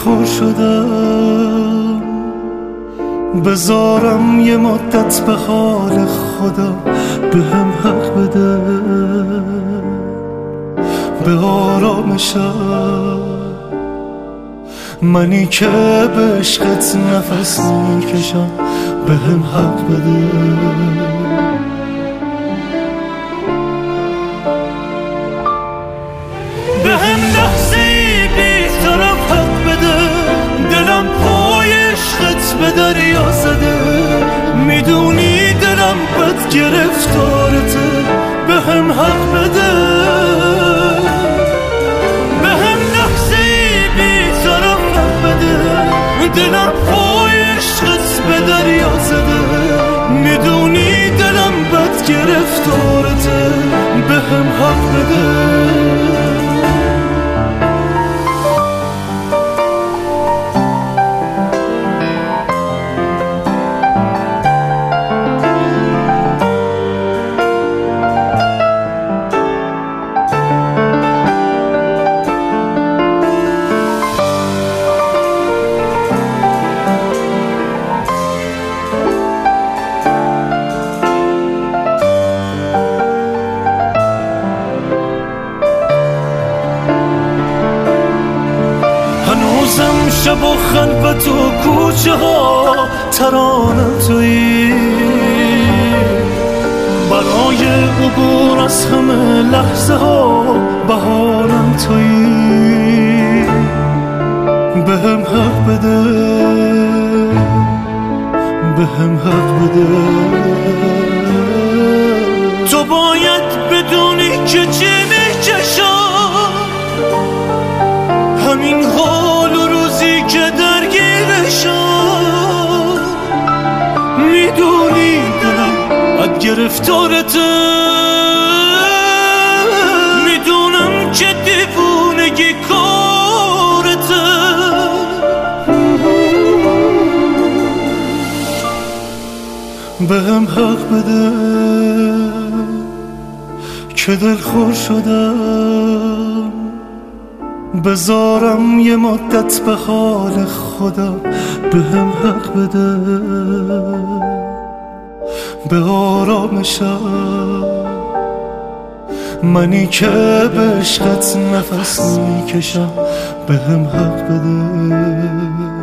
دلخور شدم، بذارم یه مدت به حال خدا، به هم حق بده به آرامشم. منی که به عشقت نفس میکشم، به هم حق بده. به هم لحظه‌ای بی طرف حق بده، دلم پای عشقت به دریا زده. میدونی دلم بد گرفتارته، به هم حق بده. به هم لحظه‌ای بی طرف حق بده، دلم پای عشقت به دریا زده. میدونی دلم بد گرفتارته، به هم حق بده. هنوزم شب و خلوت و کوچه ها ترانم تویی، برای عبور از همه لحظه ها بهارم تویی. به هم حق بده، به هم حق بده. تو باید بدونی که چی میکشم، همین حال و روزی که درگیرشم. میدونی دلم بد گرفتارته، میدونم که دیوونگی کارته. به هم حق بده که دلخور شدم، بذارم یه مدت به حال خدا، به هم حق بده به آرامشم. منی که به عشقت نفس میکشم، به هم حق بده.